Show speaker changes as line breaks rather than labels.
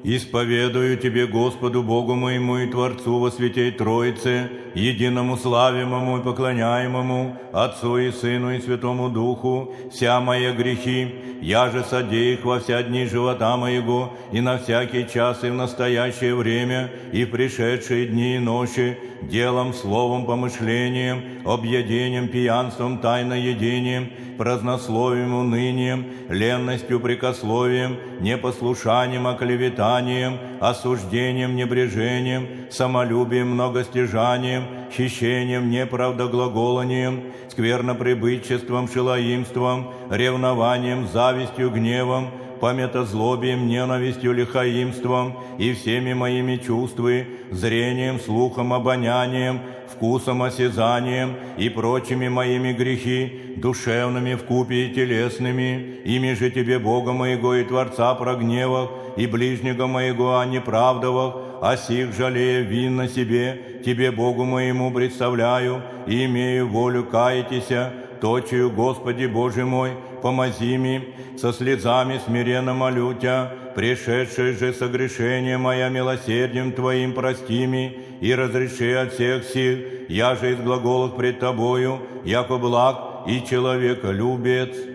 Исповедую Тебе, Господу Богу моему и Творцу во Святей Троице, единому славимому и поклоняемому, Отцу и Сыну и Святому Духу, вся мои грехи, я же содей их во вся дни живота моего, и на всякий час и в настоящее время, и в пришедшие дни и ночи, делом, словом, помышлением, объедением, пьянством, тайноедением, празднословием, унынием, ленностью, прикословием, непослушанием, оклеветанием, осуждением, небрежением, самолюбием, многостяжанием, хищением, неправдоглаголанием, сквернопребытчеством, шелоимством, ревнованием, завистью, гневом, памятозлобием, ненавистью, лихаимством и всеми моими чувствами, зрением, слухом, обонянием, вкусом, осязанием и прочими моими грехи, душевными вкупе и телесными, ими же Тебе, Бога моего и Творца, прогневах, и ближнего моего о неправдовах, о сих жалея вин на себе, Тебе, Богу моему, представляю, и имею волю каятися, точию, Господи Боже мой, помози ми, со слезами смиренно молю Тя, пришедшее же согрешение моя милосердием Твоим прости ми, и разреши от всех сил, я же из глаголов пред Тобою, яко благ и человеколюбец.